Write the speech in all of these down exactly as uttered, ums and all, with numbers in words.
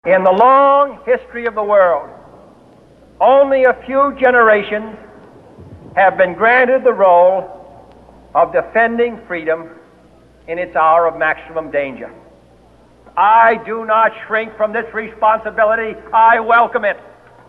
In the long history of the world, only a few generations have been granted the role of defending freedom in its hour of maximum danger. I do not shrink from this responsibility. I welcome it.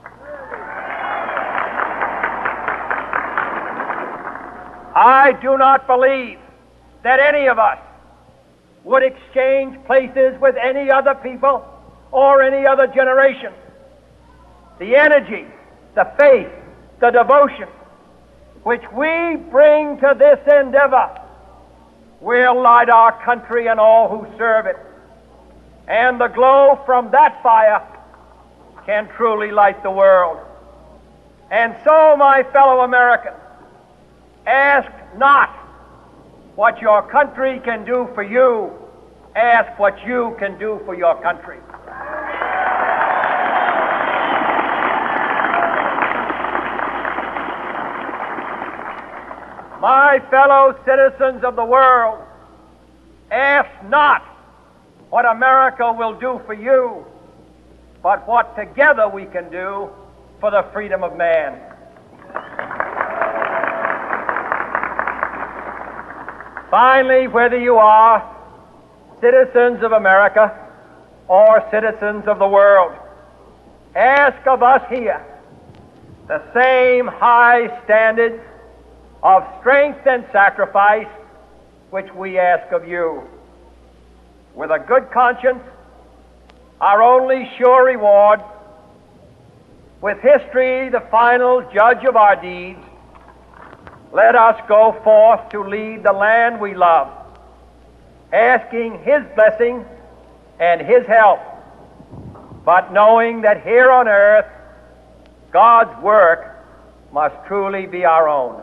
I do not believe that any of us would exchange places with any other people or any other generation. The energy, the faith, the devotion which we bring to this endeavor will light our country and all who serve it. And the glow from that fire can truly light the world. And so, my fellow Americans, ask not what your country can do for you. Ask what you can do for your country. My fellow citizens of the world, ask not what America will do for you, but what together we can do for the freedom of man. Finally, whether you are citizens of America or citizens of the world, ask of us here the same high standards of strength and sacrifice which we ask of you. With a good conscience, our only sure reward, with history the final judge of our deeds, let us go forth to lead the land we love, asking His blessing and His help, but knowing that here on earth, God's work must truly be our own.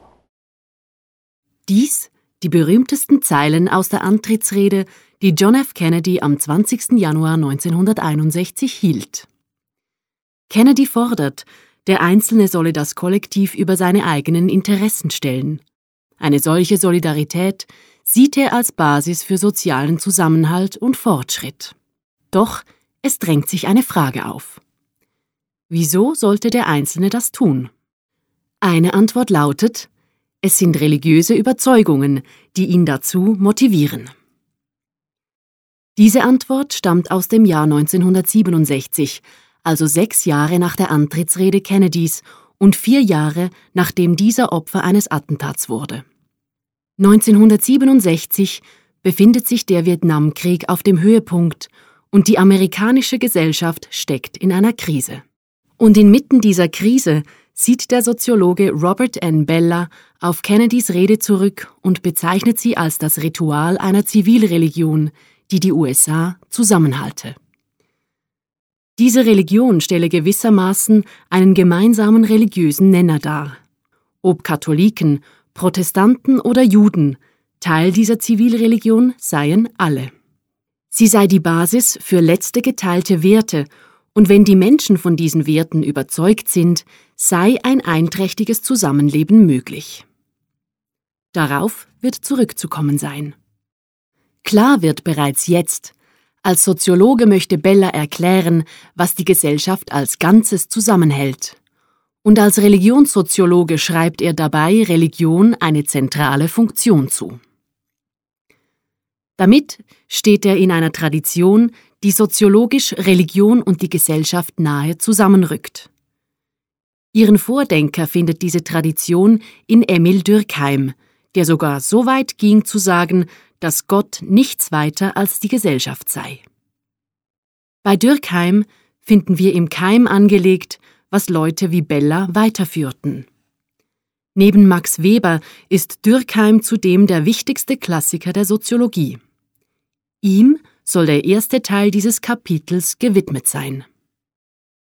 Dies die berühmtesten Zeilen aus der Antrittsrede, die John F. Kennedy am zwanzigsten Januar neunzehnhunderteinundsechzig hielt. Kennedy fordert, der Einzelne solle das Kollektiv über seine eigenen Interessen stellen. Eine solche Solidarität sieht er als Basis für sozialen Zusammenhalt und Fortschritt. Doch es drängt sich eine Frage auf. Wieso sollte der Einzelne das tun? Eine Antwort lautet: Es sind religiöse Überzeugungen, die ihn dazu motivieren. Diese Antwort stammt aus dem Jahr neunzehnhundertsiebenundsechzig, also sechs Jahre nach der Antrittsrede Kennedys und vier Jahre, nachdem dieser Opfer eines Attentats wurde. neunzehnhundertsiebenundsechzig befindet sich der Vietnamkrieg auf dem Höhepunkt und die amerikanische Gesellschaft steckt in einer Krise. Und inmitten dieser Krise sieht der Soziologe Robert N. Bellah auf Kennedys Rede zurück und bezeichnet sie als das Ritual einer Zivilreligion, die die U S A zusammenhalte. Diese Religion stelle gewissermaßen einen gemeinsamen religiösen Nenner dar. Ob Katholiken, Protestanten oder Juden, Teil dieser Zivilreligion seien alle. Sie sei die Basis für letzte geteilte Werte, und wenn die Menschen von diesen Werten überzeugt sind, sei ein einträchtiges Zusammenleben möglich. Darauf wird zurückzukommen sein. Klar wird bereits jetzt, als Soziologe möchte Bellah erklären, was die Gesellschaft als Ganzes zusammenhält. Und als Religionssoziologe schreibt er dabei Religion eine zentrale Funktion zu. Damit steht er in einer Tradition, die soziologisch Religion und die Gesellschaft nahe zusammenrückt. Ihren Vordenker findet diese Tradition in Emil Durkheim, der sogar so weit ging zu sagen, dass Gott nichts weiter als die Gesellschaft sei. Bei Durkheim finden wir im Keim angelegt, was Leute wie Bellah weiterführten. Neben Max Weber ist Durkheim zudem der wichtigste Klassiker der Soziologie. Ihm soll der erste Teil dieses Kapitels gewidmet sein.